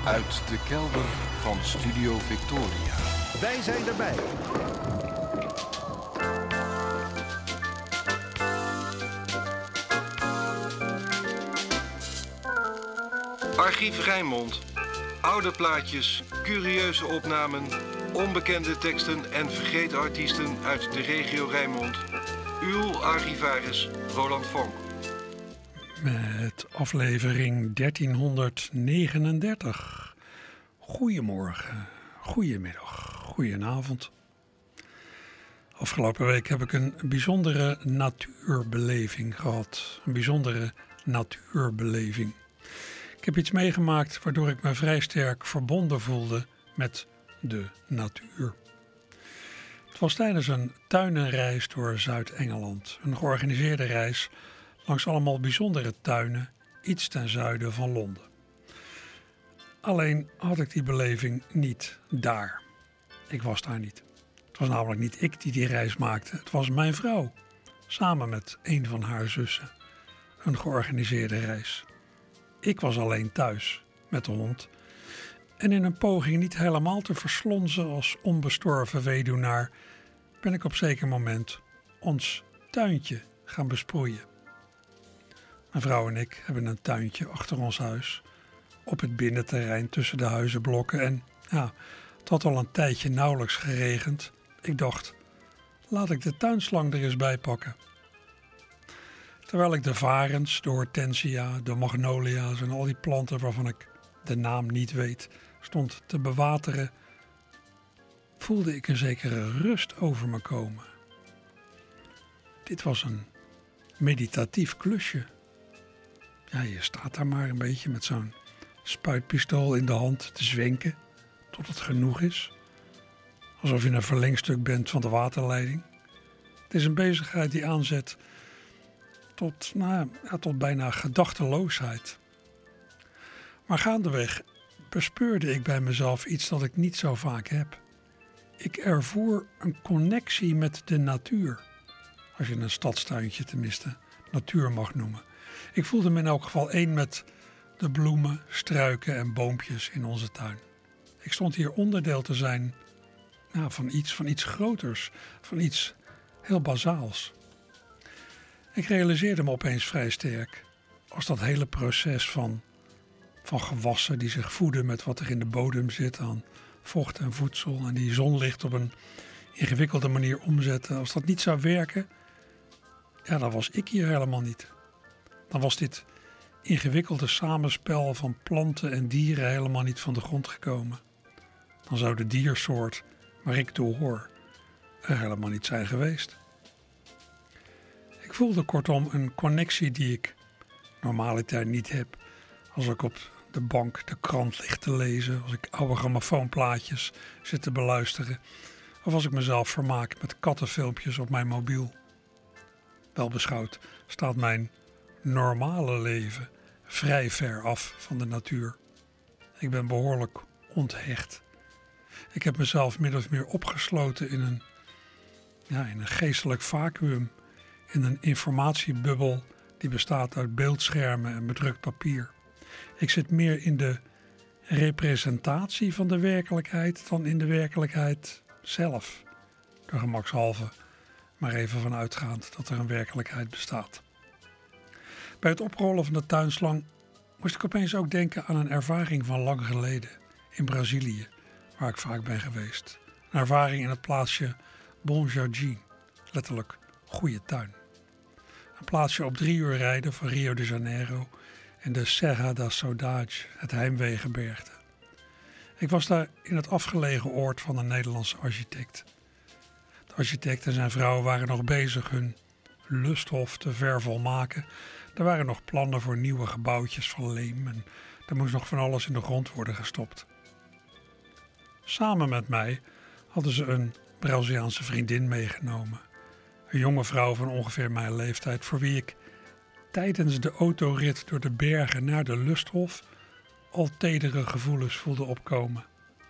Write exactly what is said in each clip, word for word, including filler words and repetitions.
Uit de kelder van Studio Victoria. Wij zijn erbij. Archief Rijnmond. Oude plaatjes, curieuze opnamen, onbekende teksten en vergeten artiesten uit de regio Rijnmond. Uw archivaris Roland Vonk. Met aflevering dertienhonderdnegenendertig. Goedemorgen, goedemiddag, goedenavond. Afgelopen week heb ik een bijzondere natuurbeleving gehad. Een bijzondere natuurbeleving. Ik heb iets meegemaakt waardoor ik me vrij sterk verbonden voelde met de natuur. Het was tijdens een tuinenreis door Zuid-Engeland. Een georganiseerde reis langs allemaal bijzondere tuinen, iets ten zuiden van Londen. Alleen had ik die beleving niet daar. Ik was daar niet. Het was namelijk niet ik die die reis maakte. Het was mijn vrouw, samen met een van haar zussen. Een georganiseerde reis. Ik was alleen thuis met de hond. En in een poging niet helemaal te verslonzen als onbestorven weduwnaar ben ik op zeker moment ons tuintje gaan besproeien. Mijn vrouw en ik hebben een tuintje achter ons huis, op het binnenterrein tussen de huizenblokken. En ja, het had al een tijdje nauwelijks geregend. Ik dacht, laat ik de tuinslang er eens bij pakken. Terwijl ik de varens, de hortensia, de magnolia's en al die planten waarvan ik de naam niet weet, stond te bewateren, voelde ik een zekere rust over me komen. Dit was een meditatief klusje. Ja, je staat daar maar een beetje met zo'n spuitpistool in de hand te zwenken tot het genoeg is. Alsof je een verlengstuk bent van de waterleiding. Het is een bezigheid die aanzet tot, nou, ja, tot bijna gedachteloosheid. Maar gaandeweg bespeurde ik bij mezelf iets dat ik niet zo vaak heb. Ik ervoer een connectie met de natuur. Als je een stadstuintje tenminste natuur mag noemen. Ik voelde me in elk geval één met de bloemen, struiken en boompjes in onze tuin. Ik stond hier onderdeel te zijn nou, van iets, van iets groters, van iets heel bazaals. Ik realiseerde me opeens vrij sterk als dat hele proces van, van gewassen die zich voeden met wat er in de bodem zit aan vocht en voedsel en die zonlicht op een ingewikkelde manier omzetten. Als dat niet zou werken, ja, dan was ik hier helemaal niet. Dan was dit ingewikkelde samenspel van planten en dieren helemaal niet van de grond gekomen. Dan zou de diersoort waar ik toe hoor er helemaal niet zijn geweest. Ik voelde kortom een connectie die ik normaliter niet heb. Als ik op de bank de krant lig te lezen, als ik oude grammofoonplaatjes zit te beluisteren, of als ik mezelf vermaak met kattenfilmpjes op mijn mobiel. Wel beschouwd staat mijn normale leven vrij ver af van de natuur. Ik ben behoorlijk onthecht. Ik heb mezelf min of meer opgesloten in een, ja, in een geestelijk vacuüm, in een informatiebubbel die bestaat uit beeldschermen en bedrukt papier. Ik zit meer in de representatie van de werkelijkheid dan in de werkelijkheid zelf. Er gemakshalve maar even van uitgaand dat er een werkelijkheid bestaat. Bij het oprollen van de tuinslang moest ik opeens ook denken aan een ervaring van lang geleden in Brazilië, waar ik vaak ben geweest. Een ervaring in het plaatsje Bom Jardim, letterlijk goede tuin. Een plaatsje op drie uur rijden van Rio de Janeiro en de Serra da Saudade, het heimweegebergte. Ik was daar in het afgelegen oord van een Nederlandse architect. De architect en zijn vrouw waren nog bezig hun lusthof te vervolmaken. Er waren nog plannen voor nieuwe gebouwtjes van leem en er moest nog van alles in de grond worden gestopt. Samen met mij hadden ze een Braziliaanse vriendin meegenomen. Een jonge vrouw van ongeveer mijn leeftijd voor wie ik tijdens de autorit door de bergen naar de lusthof al tedere gevoelens voelde opkomen.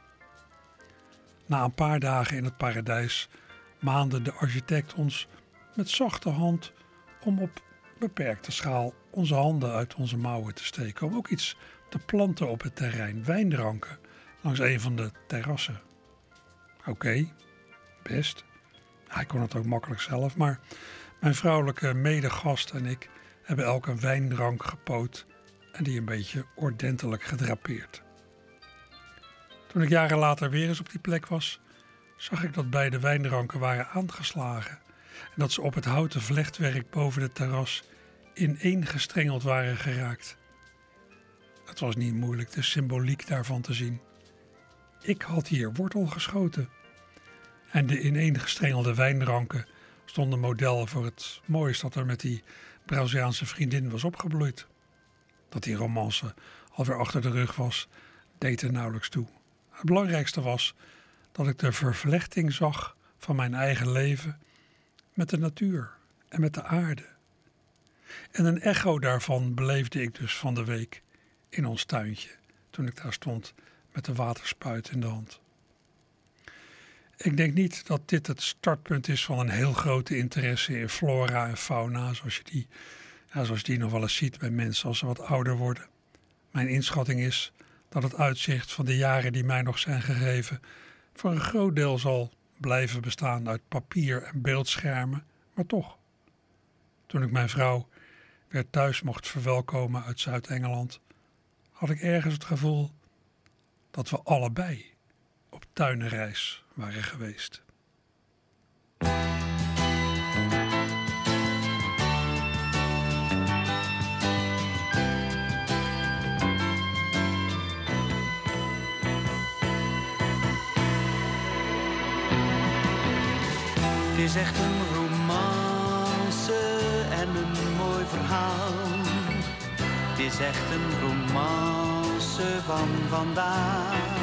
Na een paar dagen in het paradijs maande de architect ons met zachte hand om op beperkte schaal onze handen uit onze mouwen te steken om ook iets te planten op het terrein, wijnranken, langs een van de terrassen. Oké, okay, best. Hij kon het ook makkelijk zelf, maar mijn vrouwelijke medegast en ik hebben elk een wijnrank gepoot en die een beetje ordentelijk gedrapeerd. Toen ik jaren later weer eens op die plek was, zag ik dat beide wijnranken waren aangeslagen en dat ze op het houten vlechtwerk boven het terras ineengestrengeld waren geraakt. Het was niet moeilijk de symboliek daarvan te zien. Ik had hier wortel geschoten. En de ineengestrengelde wijnranken stonden model voor het moois dat er met die Braziliaanse vriendin was opgebloeid. Dat die romance alweer achter de rug was, deed er nauwelijks toe. Het belangrijkste was dat ik de vervlechting zag van mijn eigen leven met de natuur en met de aarde. En een echo daarvan beleefde ik dus van de week in ons tuintje, toen ik daar stond met de waterspuit in de hand. Ik denk niet dat dit het startpunt is van een heel grote interesse in flora en fauna, zoals je die, ja, zoals je die nog wel eens ziet bij mensen als ze wat ouder worden. Mijn inschatting is dat het uitzicht van de jaren die mij nog zijn gegeven voor een groot deel zal blijven bestaan uit papier en beeldschermen, maar toch. Toen ik mijn vrouw weer thuis mocht verwelkomen uit Zuid-Engeland, had ik ergens het gevoel dat we allebei op tuinenreis waren geweest. Het is echt een romance en een mooi verhaal. Het is echt een romance van vandaag.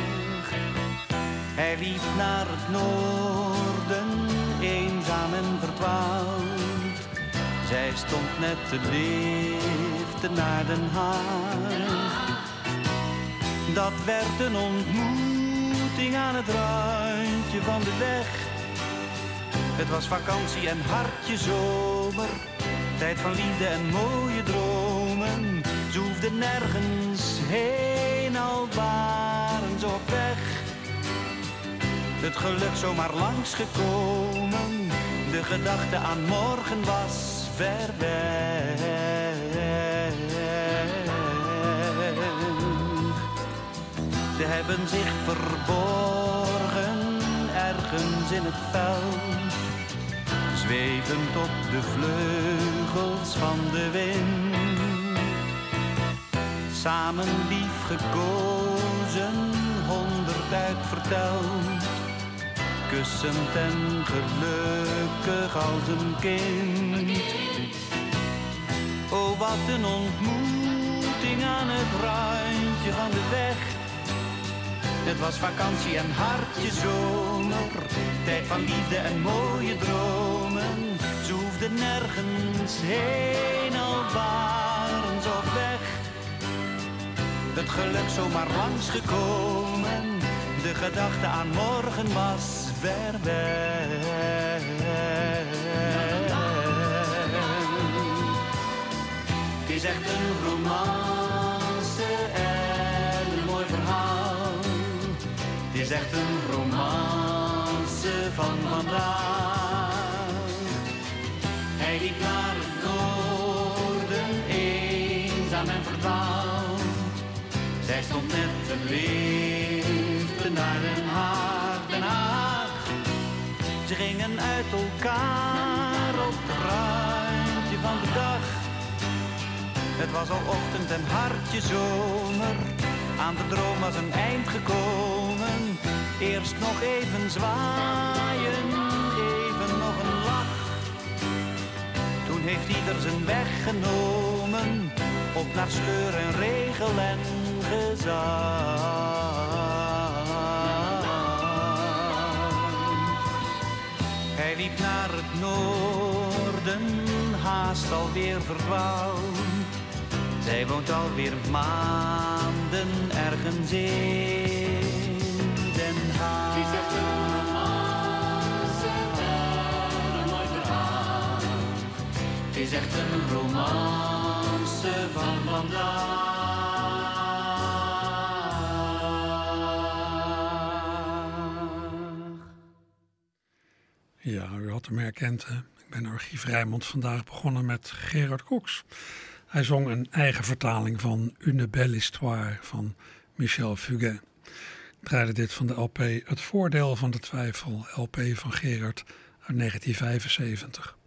Hij liep naar het noorden, eenzaam en verdwaald. Zij stond net te liften naar Den Haag. Dat werd een ontmoeting aan het randje van de weg. Het was vakantie en hartje zomer, tijd van liefde en mooie dromen. Ze hoefden nergens heen, al waren ze op weg. Het geluk zomaar langsgekomen, de gedachte aan morgen was ver weg. Ze hebben zich verborgen ergens in het veld, zwevend op de vleugels van de wind. Samen lief gekozen, honderd uitverteld, kussend en gelukkig als een kind. Oh, wat een ontmoeting aan het randje van de weg. Het was vakantie en hartje zomer, tijd van liefde en mooie dromen. Ze hoefden nergens heen, al waren ze op weg. Het geluk zomaar langsgekomen, de gedachte aan morgen was ver weg. Het is echt een romance en een mooi verhaal. Het is echt een romance van vandaag. Hij liep naar het noorden, eenzaam en verdwaald. Zij stond net te liften naar Den Haag, Den Haag. Ze gingen uit elkaar op het randje van de dag. Het was al ochtend en hartje zomer, aan de droom was een eind gekomen. Eerst nog even zwaaien, even nog een lach. Toen heeft ieder zijn weg genomen, op naar sleur en regel en gezag. Hij liep naar het noorden, haast alweer verdwaald. Zij woont alweer maanden ergens in Den Haag. Het is echt een romance en een mooi verhaal. Het is echt een romance romance van vandaag. Ja, u had hem herkend, hè? Ik ben Archief Rijnmond vandaag begonnen met Gerard Cox. Hij zong een eigen vertaling van Une belle histoire van Michel Fugain. Ik draaide dit van de L P Het Voordeel van de Twijfel, L P van Gerard uit negentien vijfenzeventig.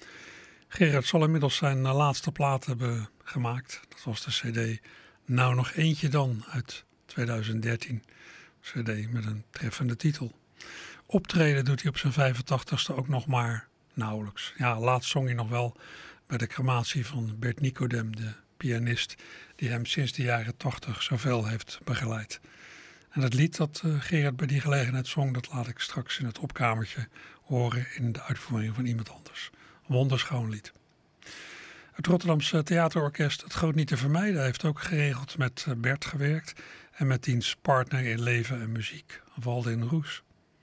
Gerard zal inmiddels zijn laatste plaat hebben gemaakt. Dat was de cd Nou Nog Eentje Dan uit tweeduizend dertien. Cd met een treffende titel. Optreden doet hij op zijn vijfentachtigste ook nog maar nauwelijks. Ja, laatst zong hij nog wel bij de crematie van Bert Nicodem, de pianist die hem sinds de jaren tachtig zoveel heeft begeleid. En het lied dat uh, Gerard bij die gelegenheid zong, dat laat ik straks in het opkamertje horen in de uitvoering van iemand anders. Een wonderschoon lied. Het Rotterdamse Theaterorkest Het Groot Niet te Vermijden heeft ook geregeld met Bert gewerkt en met diens partner in leven en muziek, Waldin Roes.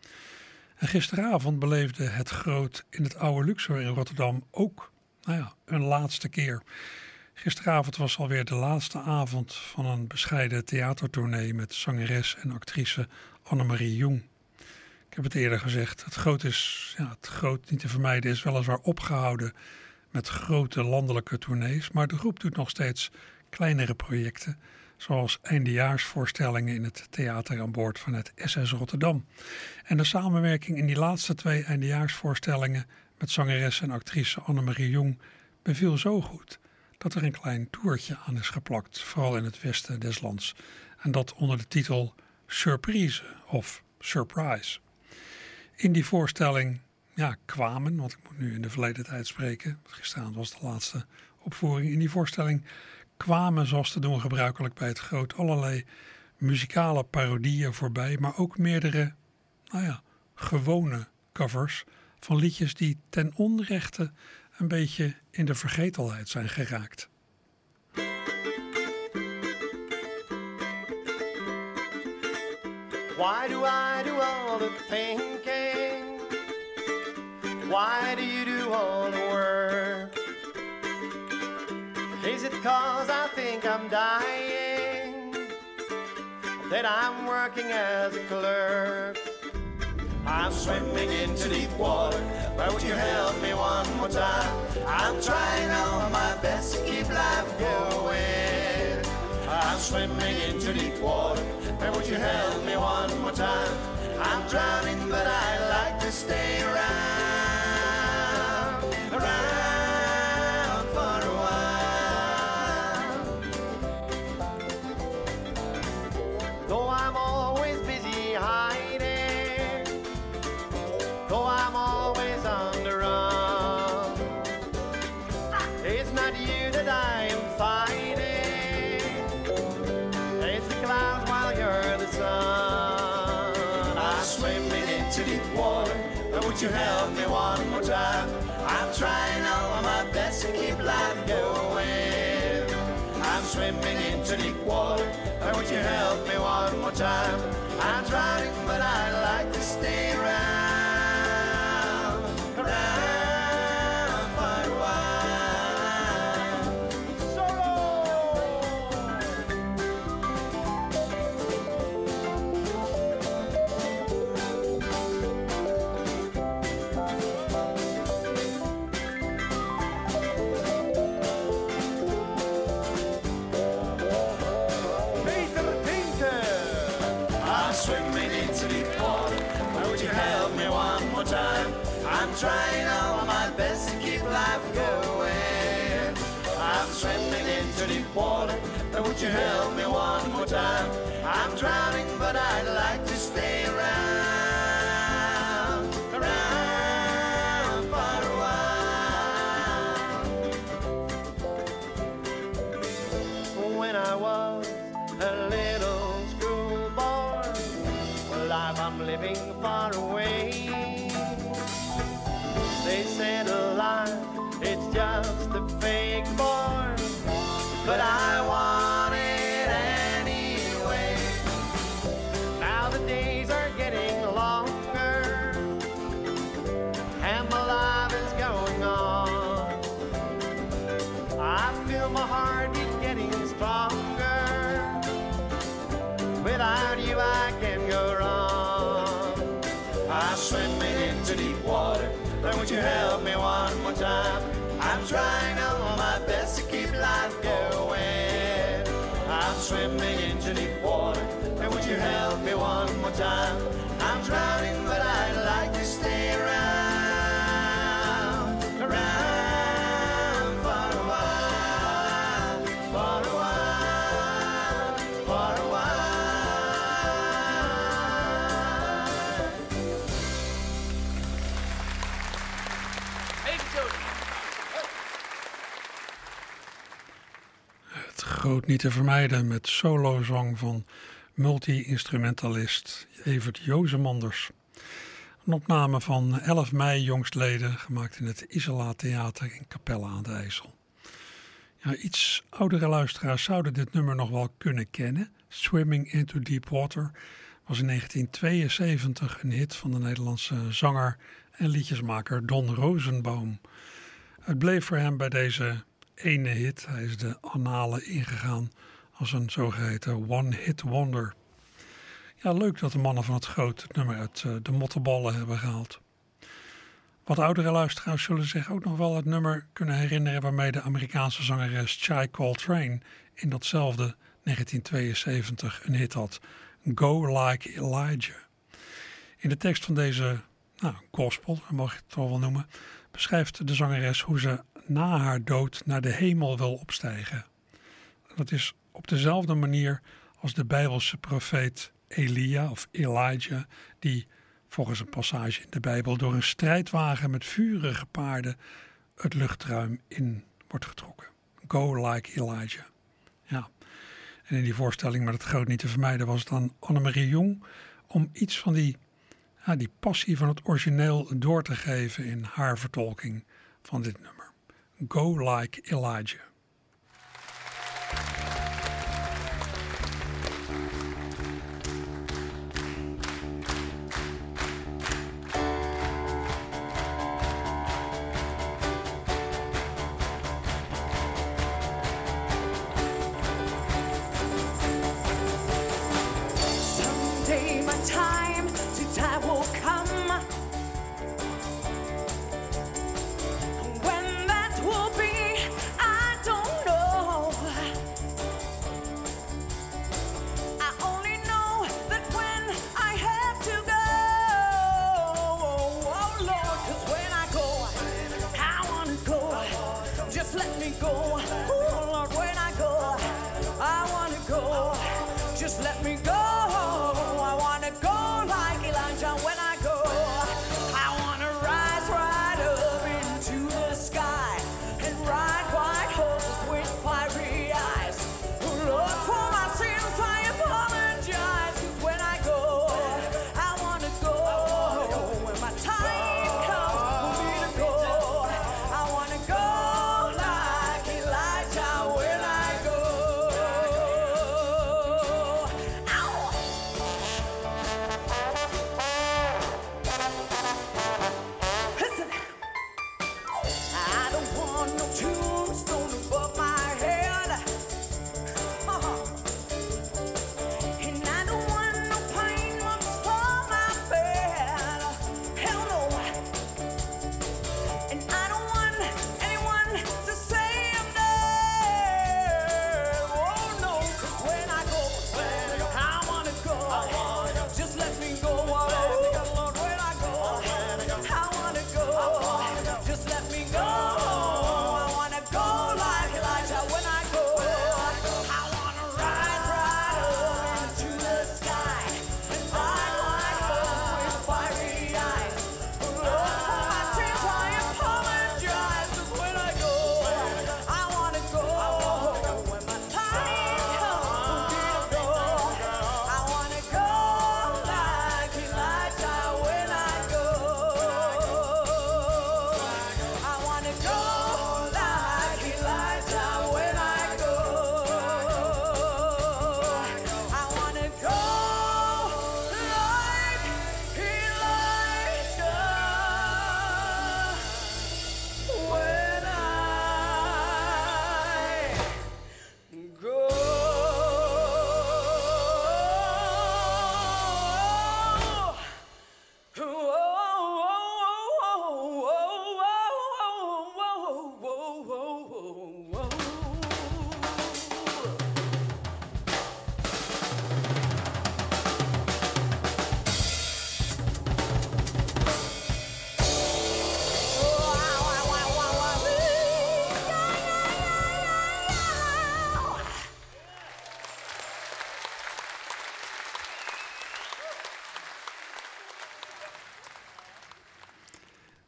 En gisteravond beleefde Het Groot in het Oude Luxor in Rotterdam ook, nou ja, een laatste keer. Gisteravond was alweer de laatste avond van een bescheiden theatertournee met zangeres en actrice Annemarie Jong. Ik heb het eerder gezegd, Het Groot is, ja, Het Groot Niet te Vermijden is weliswaar opgehouden met grote landelijke tournees, maar de groep doet nog steeds kleinere projecten, zoals eindejaarsvoorstellingen in het theater aan boord van het S S Rotterdam. En de samenwerking in die laatste twee eindejaarsvoorstellingen met zangeres en actrice Annemarie Jong beviel zo goed dat er een klein toertje aan is geplakt, vooral in het westen des lands. En dat onder de titel Surprise of Surprise. In die voorstelling ja, kwamen, want ik moet nu in de verleden tijd spreken, gisteravond was de laatste opvoering, in die voorstelling kwamen, zoals te doen gebruikelijk bij Het Groot, allerlei muzikale parodieën voorbij, maar ook meerdere, nou ja, gewone covers van liedjes die ten onrechte een beetje in de vergetelheid zijn geraakt. Why do I do all the thinking? Why do you do all the work? Is it cause I think I'm dying that I'm working as a clerk? I'm swimming into deep water, but would you help me one more time? I'm trying all my best to keep life going. I'm swimming into deep water, but would you help me one more time? I'm drowning, but I like to stay around, around for a while. Though I'm always busy hiding, though I'm always on the run, it's not you that I am fighting, it's the clouds while you're the sun. I'm swimming into deep water, but would you help me one more time? I'm trying all my best to keep life going. I'm swimming into deep water, but would you help me one more time? I'm drowning, but I like to stay around, around for a while. Solo! Peter Tinker! I'm swimming into deep water, but would you help me one more time? I'm trying all my best to keep life going. I'm swimming into deep water, but would you help me one more time? I'm drowning, but I'd like to stay around, around for a while. When I was a little schoolboy, well, life I'm living far away. They said life, it's just a fake boy, but I want it anyway. Now the days are getting longer, and my life is going on. I feel my heart without you I can go wrong. I'm swimming into deep water. Then would you help me one more time? I'm trying all my best to keep life going. I'm swimming into deep water. And would you help me one more time? I'm drowning, but I'd like to stay around, around for a while, for a while, for a while. Het groot niet te vermijden met solozang van multi-instrumentalist Evert Jozemanders. Een opname van elf mei jongstleden, gemaakt in het Isola Theater in Capelle aan de IJssel. Ja, iets oudere luisteraars zouden dit nummer nog wel kunnen kennen. Swimming into Deep Water was in negentien tweeënzeventig een hit van de Nederlandse zanger en liedjesmaker Don Rosenbaum. Het bleef voor hem bij deze ene hit. Hij is de annalen ingegaan als een zogeheten one-hit wonder. Ja, leuk dat de mannen van het groot het nummer uit uh, de mottenballen hebben gehaald. Wat oudere luisteraars zullen zich ook nog wel het nummer kunnen herinneren waarmee de Amerikaanse zangeres Chai Coltrane in datzelfde negentien tweeënzeventig een hit had. Go Like Elijah. In de tekst van deze nou, gospel, mag je het wel wel noemen, beschrijft de zangeres hoe ze na haar dood naar de hemel wil opstijgen. Dat is op dezelfde manier als de Bijbelse profeet Elia of Elijah, die volgens een passage in de Bijbel door een strijdwagen met vurige paarden het luchtruim in wordt getrokken. Go like Elijah. Ja. En in die voorstelling met het groot niet te vermijden was het aan Annemarie Jong om iets van die, ja, die passie van het origineel door te geven in haar vertolking van dit nummer. Go like Elijah. When that will be, I don't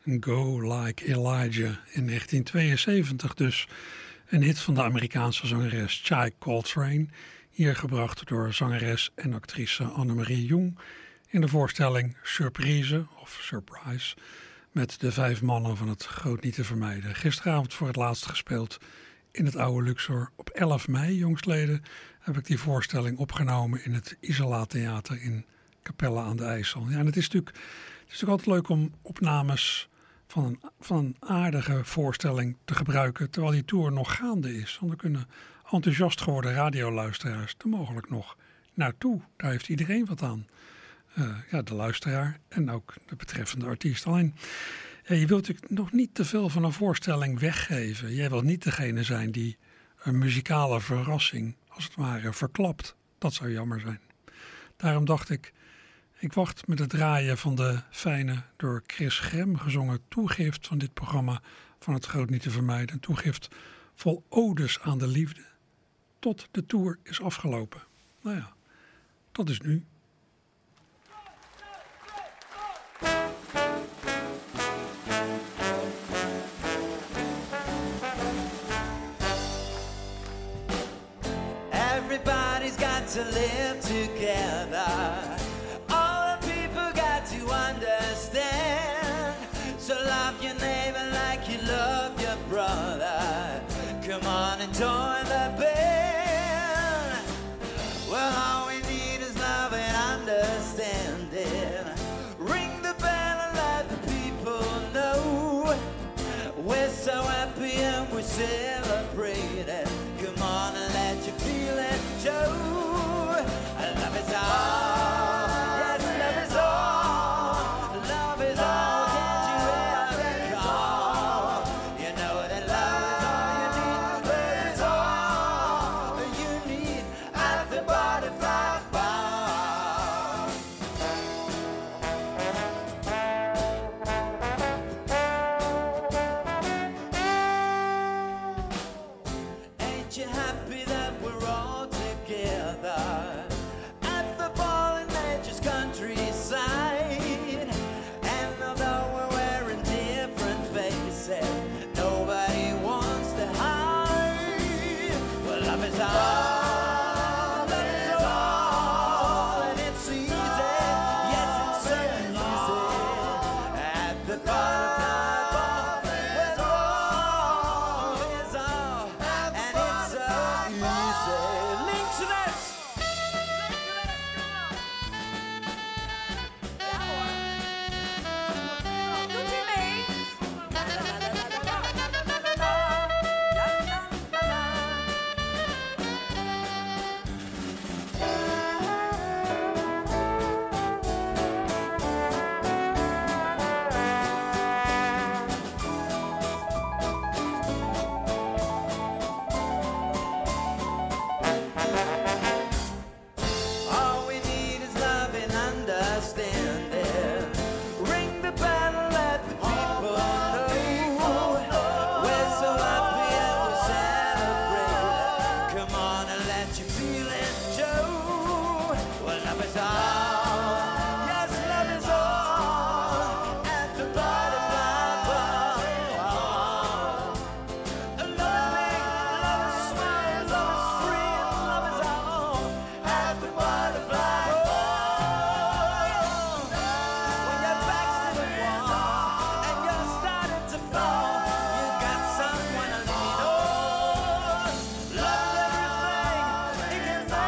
Go Like Elijah in negentien tweeënzeventig dus. Een hit van de Amerikaanse zangeres Chai Coltrane, hier gebracht door zangeres en actrice Annemarie Jong in de voorstelling Surprise of Surprise met de vijf mannen van het Groot Niet te Vermijden. Gisteravond voor het laatst gespeeld in het oude Luxor. Op elf mei, jongstleden, heb ik die voorstelling opgenomen in het Isola Theater in Capelle aan de IJssel. Ja, en het is natuurlijk, het is natuurlijk altijd leuk om opnames van een, van een aardige voorstelling te gebruiken terwijl die tour nog gaande is. Want er kunnen enthousiast geworden radioluisteraars er mogelijk nog naartoe. Daar heeft iedereen wat aan. Uh, ja, de luisteraar en ook de betreffende artiest. Alleen, ja, je wilt natuurlijk nog niet te veel van een voorstelling weggeven. Jij wilt niet degene zijn die een muzikale verrassing als het ware verklapt. Dat zou jammer zijn. Daarom dacht ik, ik wacht met het draaien van de fijne, door Chris Grem gezongen toegift van dit programma van het Groot Niet te Vermijden. Een toegift vol odes aan de liefde. Tot de tour is afgelopen. Nou ja, dat is nu. Everybody's got to live together. All the people got to understand. So love your neighbor like you love your brother. Come on and join the band. Well, all we need is love and understanding. Ring the bell and let the people know we're so happy and we're celebrating. Come on and let your feelings show. Love is all. Yes, love is all. Love is all. Can't you ever call? You know that love is all you need. Love is all you need at the Butterfly Bar. Ain't you happy that we're all together at the ball in Nature's countryside? And although we're wearing different faces, nobody wants to hide. Well, love is all, love is all, and it's easy, yes, it's so easy at the Butterfly Bar. Well, love is all, and it's so easy. Links to this. Doet u mee? All we need is love and understanding. Ring the bell and let the people know we're so happy and we're celebrating. Come on and let your feelings show. Well, love is all. Yes, love is all at the Butterfly Bar. Love is big, love is small, love is free, and love is all at the Butterfly Bar. When your back's to the wall and you're starting to fall, you got someone to lean on. Love everything, it can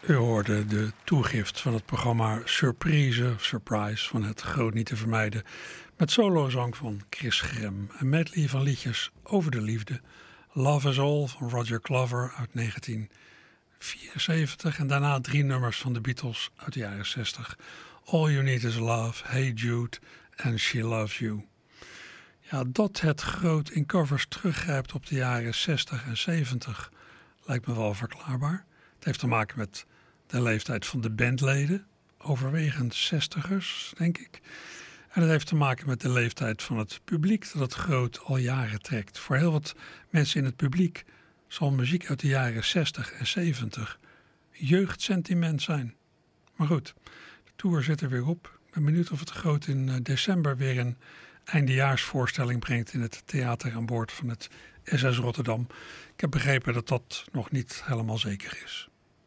U hoorde de toegift van het programma Surprise, Surprise van Het Groot Niet Te Vermijden, met solozang van Chris Grem, een medley van liedjes over de liefde, Love Is All van Roger Glover uit negentien vierenzeventig en daarna drie nummers van de Beatles uit de jaren zestig, All You Need Is Love, Hey Jude en She Loves You. Ja, dat het groot in covers teruggrijpt op de jaren zestig en zeventig lijkt me wel verklaarbaar. Het heeft te maken met de leeftijd van de bandleden, overwegend zestigers, denk ik. En het heeft te maken met de leeftijd van het publiek dat het groot al jaren trekt. Voor heel wat mensen in het publiek zal muziek uit de jaren zestig en zeventig jeugdsentiment zijn. Maar goed, de tour zit er weer op. Ik ben benieuwd of het groot in december weer een eindejaarsvoorstelling brengt in het theater aan boord van het S S Rotterdam. Ik heb begrepen dat dat nog niet helemaal zeker is.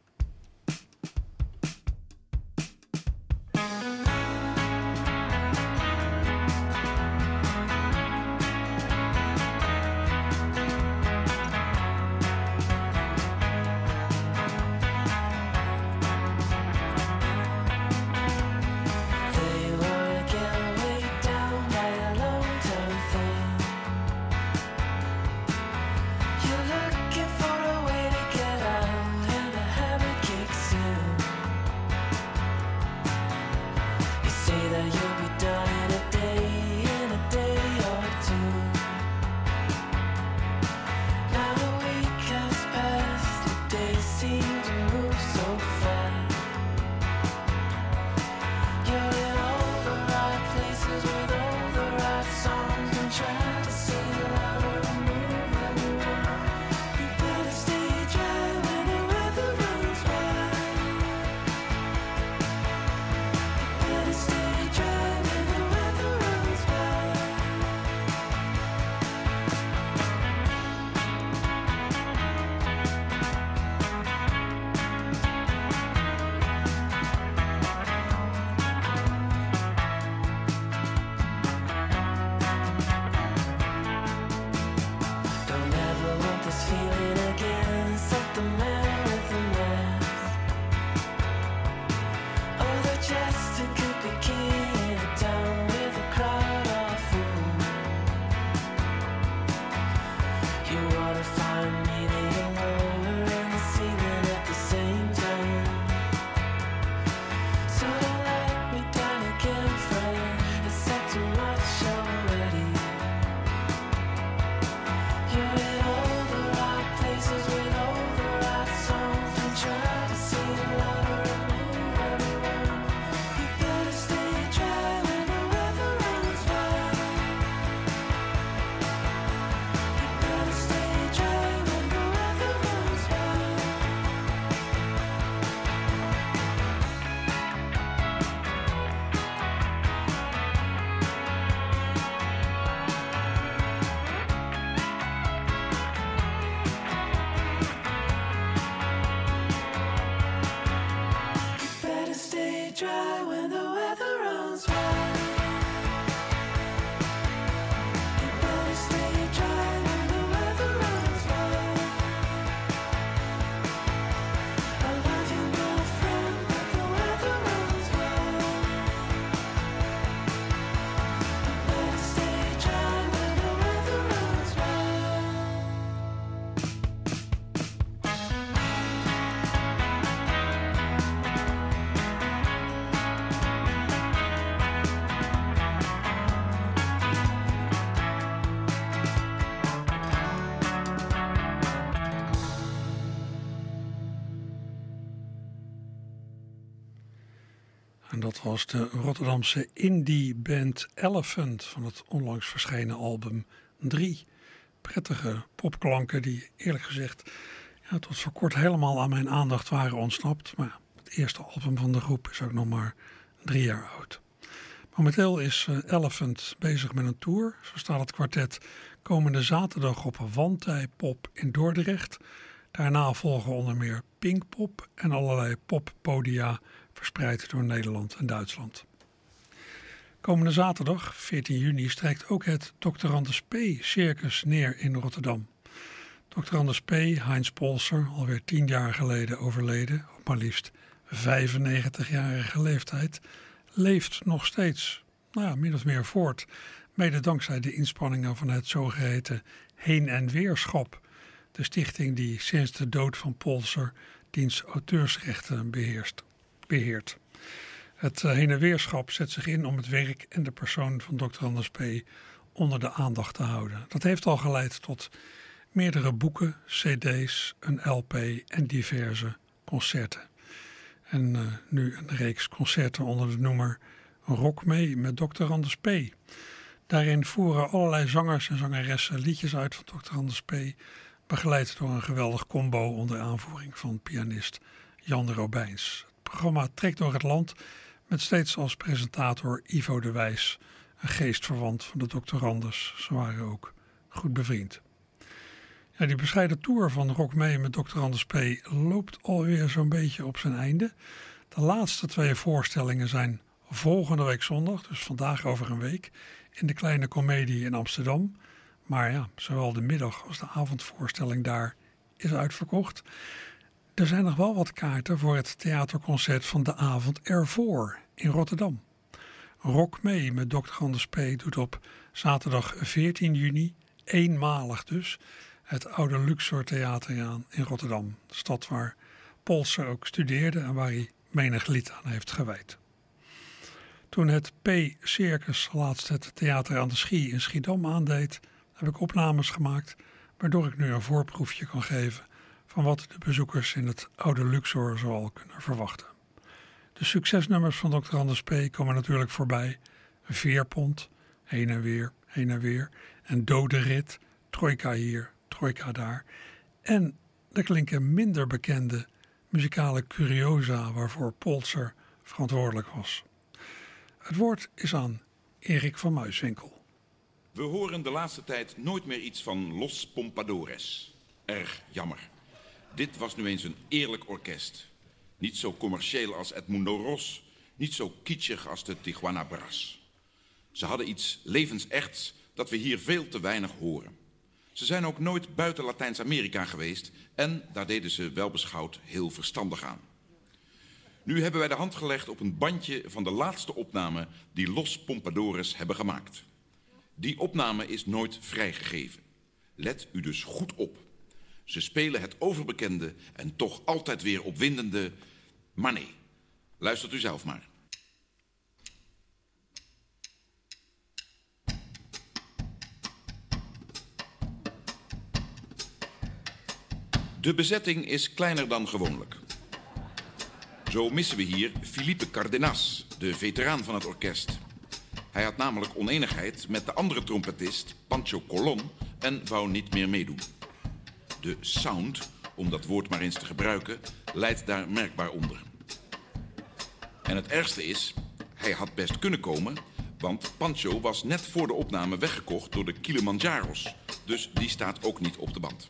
En dat was de Rotterdamse indie band Elephant van het onlangs verschenen album drie. Prettige popklanken die eerlijk gezegd ja, tot voor kort helemaal aan mijn aandacht waren ontsnapt. Maar het eerste album van de groep is ook nog maar drie jaar oud. Momenteel is Elephant bezig met een tour. Zo staat het kwartet komende zaterdag op Wantij Pop in Dordrecht. Daarna volgen onder meer Pinkpop en allerlei poppodia verspreid door Nederland en Duitsland. Komende zaterdag, veertien juni, strijkt ook het Doctorandus P. Circus neer in Rotterdam. dokter Anders P., Heinz Polser, alweer tien jaar geleden overleden, op maar liefst vijfennegentigjarige leeftijd, leeft nog steeds, nou ja, min of meer voort, mede dankzij de inspanningen van het zogeheten Heen- en Weerschap, de stichting die sinds de dood van Polser diens auteursrechten beheerst, beheert. Het Heen- en Weerschap zet zich in om het werk en de persoon van dokter Anders P. onder de aandacht te houden. Dat heeft al geleid tot meerdere boeken, cd's, een L P en diverse concerten. En uh, nu een reeks concerten onder de noemer Rock mee met dokter Anders P. Daarin voeren allerlei zangers en zangeressen liedjes uit van dokter Anders P. Begeleid door een geweldig combo onder aanvoering van pianist Jan Robijns. Het programma trekt door het land met steeds als presentator Ivo de Wijs, een geestverwant van de dokter Anders. Ze waren ook goed bevriend. Ja, die bescheiden tour van Rock mee met dokter Anders P. loopt alweer zo'n beetje op zijn einde. De laatste twee voorstellingen zijn volgende week zondag, dus vandaag over een week, in de Kleine Comedie in Amsterdam. Maar ja, zowel de middag als de avondvoorstelling daar is uitverkocht. Er zijn nog wel wat kaarten voor het theaterconcert van de avond ervoor in Rotterdam. Rock mee met dokter Anders P. doet op zaterdag veertien juni, eenmalig dus, het oude Luxor Theater aan in Rotterdam. De stad waar Polser ook studeerde en waar hij menig lied aan heeft gewijd. Toen het P-Circus laatst het theater aan de Schie in Schiedam aandeed, heb ik opnames gemaakt, waardoor ik nu een voorproefje kan geven van wat de bezoekers in het oude Luxor zoal kunnen verwachten. De succesnummers van dokter Anders P. komen natuurlijk voorbij. Veerpont, heen en weer, heen en weer. En dode rit, trojka hier, trojka daar. En er klinken minder bekende muzikale curiosa waarvoor Polser verantwoordelijk was. Het woord is aan Erik van Muiswinkel. We horen de laatste tijd nooit meer iets van Los Pompadores. Erg jammer. Dit was nu eens een eerlijk orkest. Niet zo commercieel als Edmundo Ros, niet zo kitschig als de Tijuana Brass. Ze hadden iets levensechts dat we hier veel te weinig horen. Ze zijn ook nooit buiten Latijns-Amerika geweest en daar deden ze welbeschouwd heel verstandig aan. Nu hebben wij de hand gelegd op een bandje van de laatste opname die Los Pompadores hebben gemaakt. Die opname is nooit vrijgegeven. Let u dus goed op. Ze spelen het overbekende en toch altijd weer opwindende, maar nee. Luistert u zelf maar. De bezetting is kleiner dan gewoonlijk. Zo missen we hier Felipe Cardenas, de veteraan van het orkest. Hij had namelijk oneenigheid met de andere trompetist, Pancho Colon, en wou niet meer meedoen. De sound, om dat woord maar eens te gebruiken, leidt daar merkbaar onder. En het ergste is, hij had best kunnen komen, want Pancho was net voor de opname weggekocht door de Kilimanjaro's. Dus die staat ook niet op de band.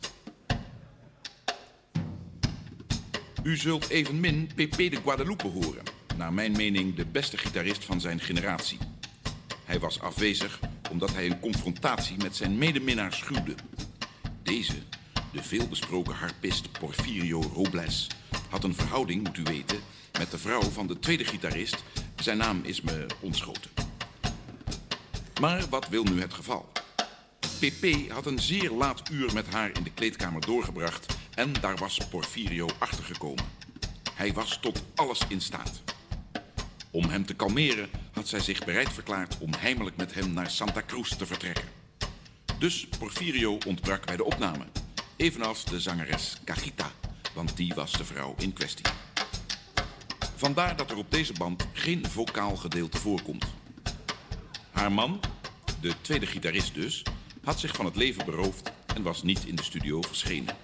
U zult evenmin Pepe de Guadalupe horen, naar mijn mening de beste gitarist van zijn generatie. Hij was afwezig omdat hij een confrontatie met zijn medeminnaar schuwde. Deze, de veelbesproken harpist Porfirio Robles, had een verhouding, moet u weten, met de vrouw van de tweede gitarist. Zijn naam is me ontschoten. Maar wat wil nu het geval? Pepe had een zeer laat uur met haar in de kleedkamer doorgebracht en daar was Porfirio achtergekomen. Hij was tot alles in staat. Om hem te kalmeren had zij zich bereid verklaard om heimelijk met hem naar Santa Cruz te vertrekken. Dus Porfirio ontbrak bij de opname, evenals de zangeres Cajita, want die was de vrouw in kwestie. Vandaar dat er op deze band geen vocaal gedeelte voorkomt. Haar man, de tweede gitarist dus, had zich van het leven beroofd en was niet in de studio verschenen.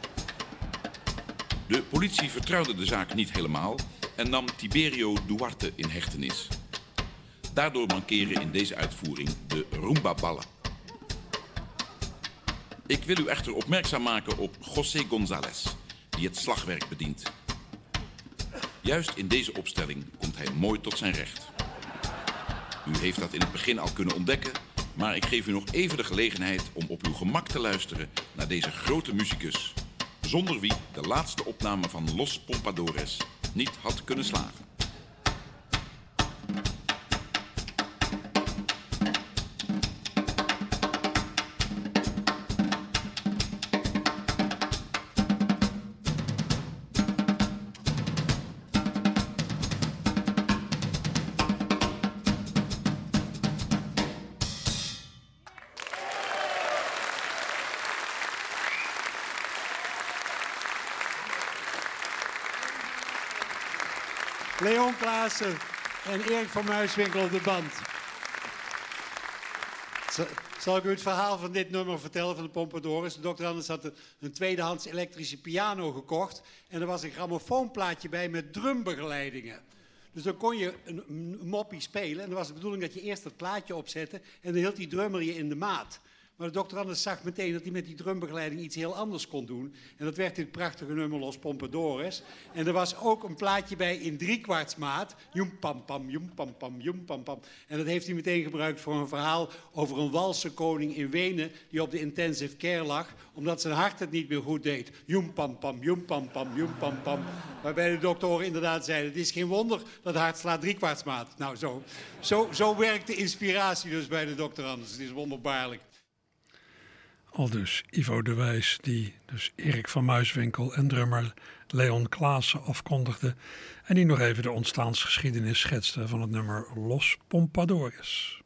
De politie vertrouwde de zaak niet helemaal en nam Tiberio Duarte in hechtenis. Daardoor mankeren in deze uitvoering de rumba-ballen. Ik wil u echter opmerkzaam maken op José González, die het slagwerk bedient. Juist in deze opstelling komt hij mooi tot zijn recht. U heeft dat in het begin al kunnen ontdekken, Maar ik geef u nog even de gelegenheid om op uw gemak te luisteren naar deze grote muzikus, zonder wie de laatste opname van Los Pompadores niet had kunnen slagen. Leon Klaassen en Erik van Muiswinkel op de band. Zal ik u het verhaal van dit nummer vertellen van de Pompadores? De dokter Anders had een tweedehands elektrische piano gekocht en er was een grammofoonplaatje bij met drumbegeleidingen. Dus dan kon je een, een moppie spelen en dan was de bedoeling dat je eerst het plaatje opzette en dan hield die drummer je in de maat. Maar de dokter Anders zag meteen dat hij met die drumbegeleiding iets heel anders kon doen. En dat werd dit prachtige nummer Los Pompadores. En er was ook een plaatje bij in driekwartsmaat. Joem pam pam, joem pam pam, joem pam pam. En dat heeft hij meteen gebruikt voor een verhaal over een walsenkoning in Wenen die op de intensive care lag, omdat zijn hart het niet meer goed deed. Joem pam pam, joem pam pam, joem pam pam. Waarbij de doktoren inderdaad zeiden, het is geen wonder dat hart slaat driekwartsmaat. Nou, zo, zo, zo werkt de inspiratie dus bij de dokter Anders. Het is wonderbaarlijk. Al dus Ivo de Wijs, die dus Erik van Muiswinkel en drummer Leon Klaassen afkondigde en die nog even de ontstaansgeschiedenis schetste van het nummer Los Pompadores.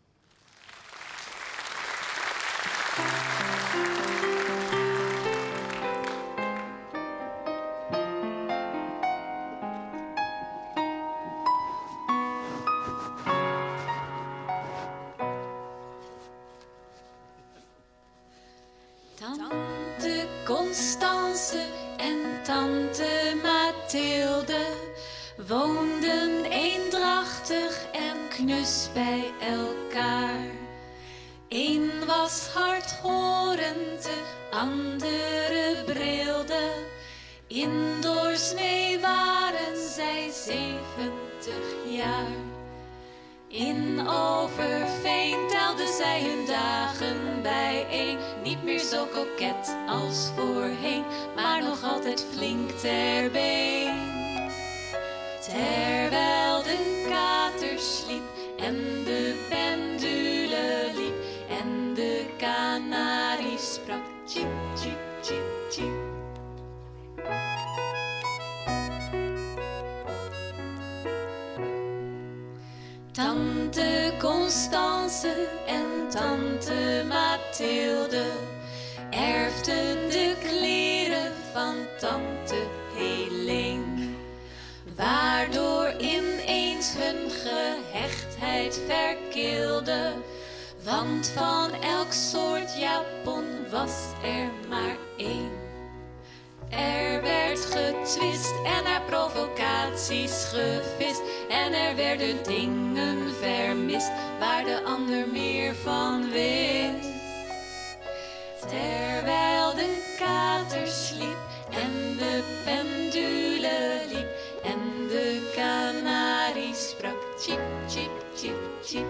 Tante Constance en tante Mathilde woonden eendrachtig en knus bij elkaar. Eén was hardhorend, de andere brilde. In doorsnee waren zij zeventig jaar. In Overveen telden zij hun dagen bijeen. Niet meer zo koket als voorheen, maar nog altijd flink ter been. Terwijl de kater sliep en de pendule liep en de kanarie sprak tjip, tjip, tjip, tjip. Tante Constance en tante Mathilde erfden de kleren van tante Helene, waardoor ineens hun gehechtheid verkilde. Want van elk soort japon was er maar één. Er werd getwist en naar provocaties gevist. En er werden dingen vermist waar de ander meer van wist. Terwijl de kater sliep en de pendule liep en de kanarie sprak tjip, tjip, tjip, tjip.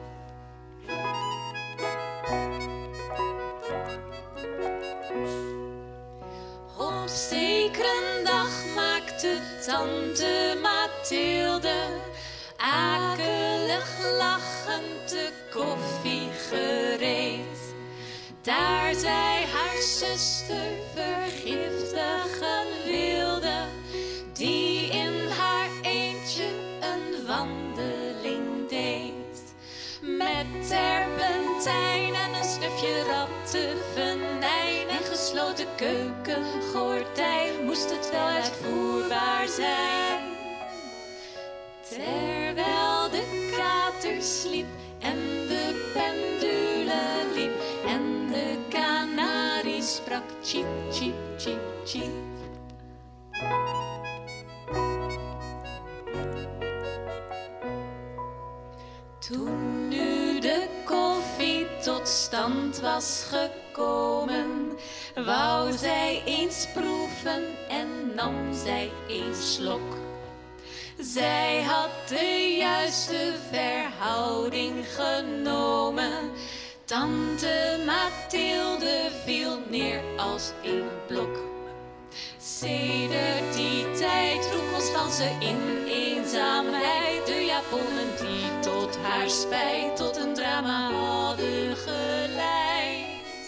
Op zekere dag maakte tante Mathilde akelig lachend de koffie gereed. Daar zij haar zuster vergiftigen wilde, die in haar eentje een wandeling deed. Met terpentijn en een snufje rattenvenijn en gesloten keukengordijn moest het wel uitvoerbaar zijn. Terwijl de kater sliep en de pendule liep en de kanarie sprak tjip, tjip, tjip, tjip. Toen nu de koffie tot stand was gekomen, wou zij eens proeven en nam zij een slok. Zij had de juiste verhouding genomen. Tante Mathilde viel neer als een blok. Sedert die tijd droeg Constance in eenzaamheid de japonnen die tot haar spijt tot een drama hadden geleid.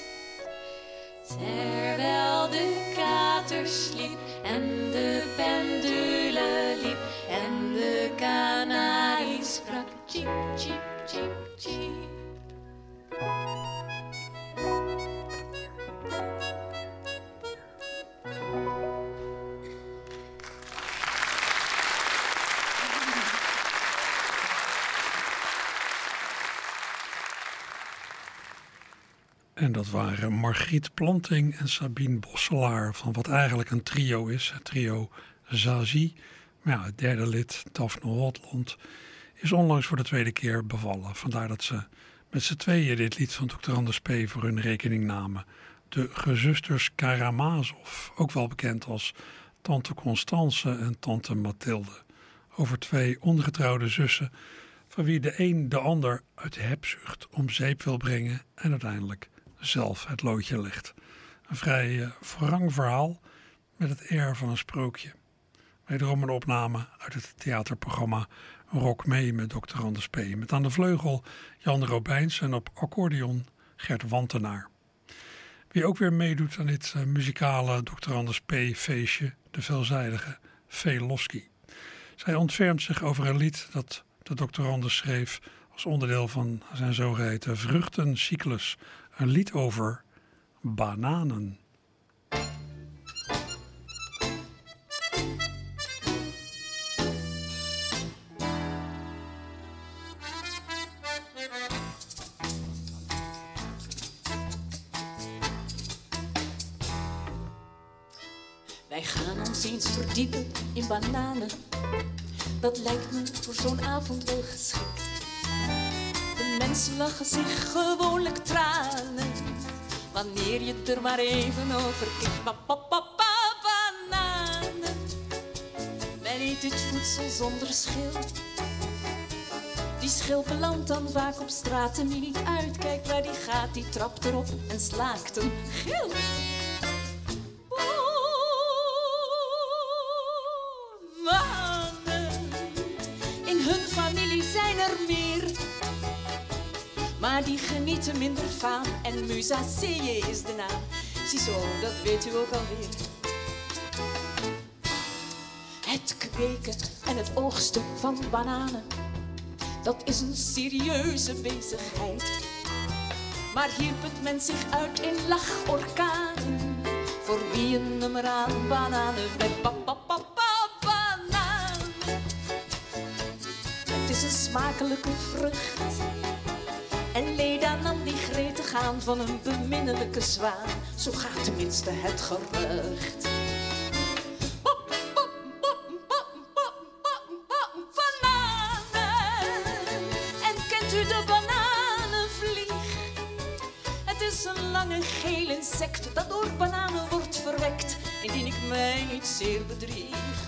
Terwijl de kater sliep en de pendule liep en de kanarie sprak tjip, tjip, tjip, tjip. En dat waren Margriet Planting en Sabine Bosselaar van wat eigenlijk een trio is, het trio Zazie. Maar ja, het derde lid, Daphne Holtland, is onlangs voor de tweede keer bevallen. Vandaar dat ze met z'n tweeën dit lied van dokter Anders P. voor hun rekening namen. De gezusters Karamazov, ook wel bekend als tante Constance en tante Mathilde. Over twee ongetrouwde zussen, van wie de een de ander uit hebzucht om zeep wil brengen en uiteindelijk zelf het loodje legt. Een vrij uh, wrang verhaal met het air van een sprookje. Wederom een opname uit het theaterprogramma Rock mee met dokter Anders P. Met aan de vleugel Jan Robijns en op accordeon Gert Wantenaar. Wie ook weer meedoet aan dit uh, muzikale dokter Anders P. feestje, de veelzijdige Velofsky. Zij ontfermt zich over een lied dat de dokter Anders schreef als onderdeel van zijn zogeheten vruchtencyclus. Een lied over bananen. Wij gaan ons eens verdiepen in bananen. Dat lijkt me voor zo'n avond wel geschikt. De mensen lachen zich gewoonlijk tranen wanneer je er maar even over kijkt. Papa, bananen. Men eet dit voedsel zonder schil. Die schil belandt dan vaak op straat en wie niet uitkijkt waar die gaat, die trapt erop en slaakt een gil. Maar die genieten minder faam en Musacee is de naam. Ziezo, dat weet u ook alweer. Het kweken en het oogsten van bananen, dat is een serieuze bezigheid. Maar hier put men zich uit in lachorkanen, voor wie een nummer aan bananen met papa, papa, bananen. Het is een smakelijke vrucht. En Leda nam die gretig aan van een beminnelijke zwaan. Zo gaat tenminste het gerucht. Bananen. En kent u de bananenvlieg? Het is een lange geel insect dat door bananen wordt verwekt, indien ik mij niet zeer bedrieg.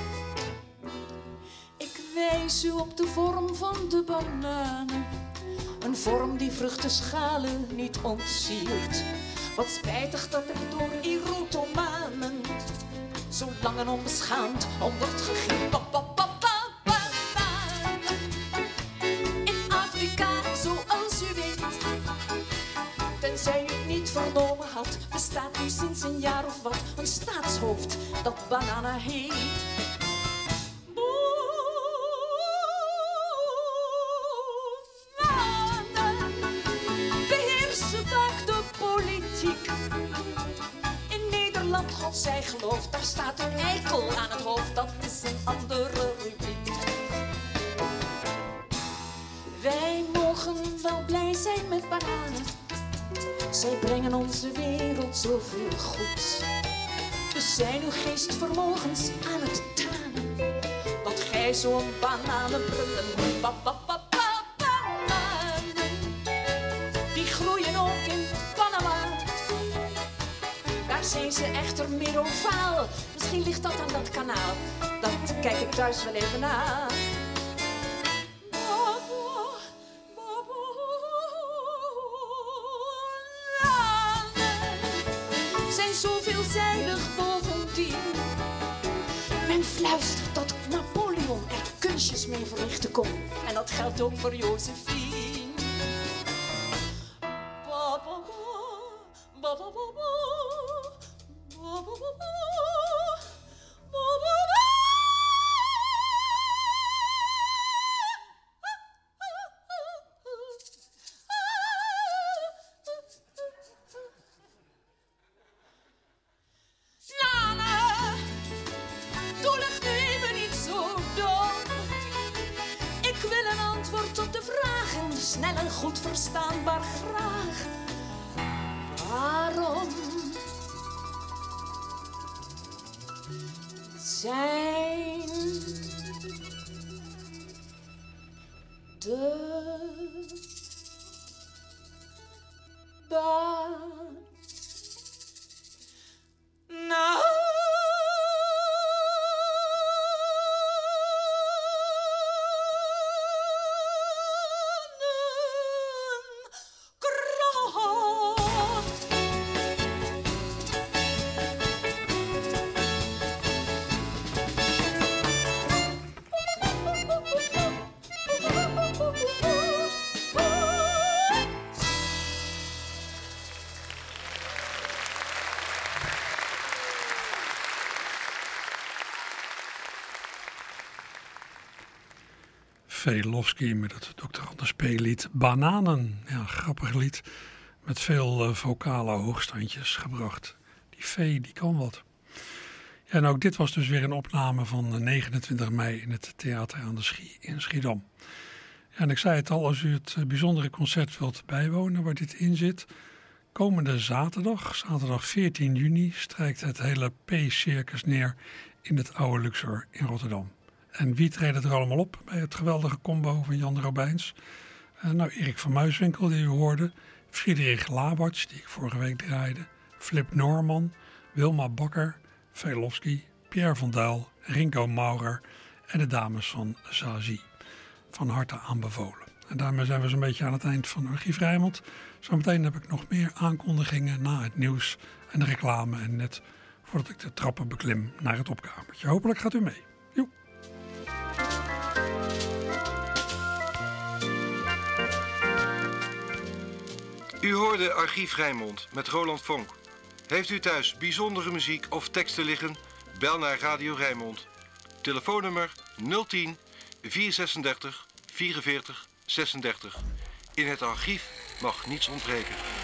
Ik wijs u op de vorm van de bananen. Een vorm die vruchtenschalen niet ontsiert. Wat spijtig dat er door erotomanen zo lang en onbeschaamd om wordt gegeven. In Afrika, zoals u weet, tenzij u het niet vernomen had, bestaat nu sinds een jaar of wat een staatshoofd dat Banana heet. God zij gelooft, daar staat een eikel aan het hoofd, dat is een andere rubriek. Wij mogen wel blij zijn met bananen, zij brengen onze wereld zoveel goeds. Dus zijn uw geestvermogens aan het tranen, dat gij zo'n bananenbrullen, bananen, die groeien ook in Panama. Daar zijn ze echter meer ovaal, Misschien ligt dat aan dat kanaal. Dat kijk ik thuis wel even na. Zijn zo veelzijdig bovendien. Men fluistert dat Napoleon er kunstjes mee verrichten kon. En dat geldt ook voor Josephine. Snel en goed verstaanbaar graag. Waarom zijn de bananen Velofsky met het dokter Anders P. lied Bananen. Ja, grappig lied met veel uh, vocale hoogstandjes gebracht. Die V, die kan wat. Ja, en ook dit was dus weer een opname van negenentwintig mei in het Theater aan de Schie in Schiedam. Ja, en ik zei het al, als u het bijzondere concert wilt bijwonen waar dit in zit. Komende zaterdag, zaterdag veertien juni, strijkt het hele P-circus neer in het Oude Luxor in Rotterdam. En wie treedt er allemaal op bij het geweldige combo van Jan Robijns? Uh, nou, Erik van Muiswinkel, die u hoorde. Friedrich Labartsch, die ik vorige week draaide. Flip Norman, Wilma Bakker, Velofsky, Pierre van Duil, Ringo Maurer en de dames van Zazie. Van harte aanbevolen. En daarmee zijn we zo'n beetje aan het eind van Archief Rijnmond. Zometeen heb ik nog meer aankondigingen na het nieuws en de reclame. En net voordat ik de trappen beklim naar het opkamertje. Hopelijk gaat u mee. Joep. U hoorde Archief Rijnmond met Roland Vonk. Heeft u thuis bijzondere muziek of teksten liggen? Bel naar Radio Rijnmond. Telefoonnummer nul tien, vierhonderdzesendertig, vierenveertig, zesendertig. In het archief mag niets ontbreken.